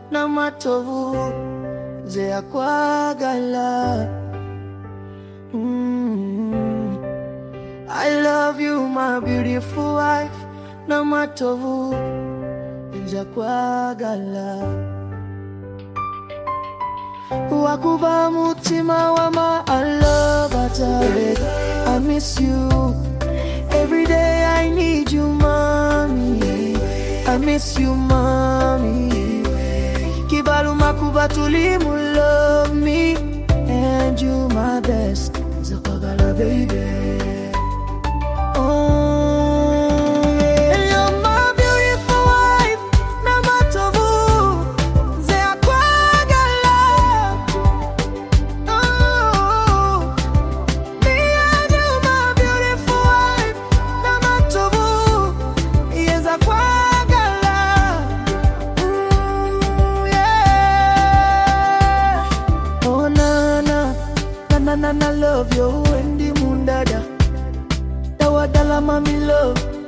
n'amatovu nze akwagala. I love you, my beautiful wife, n'amatovu nze akwagala. Wakuba mutima wama I love I miss you. Every day I need you, mommy. I miss you, mommy. Kibalu makuba tulimu love me. And you my best. Zakwagala baby. I love you when the moon dada. Tawadala mami love.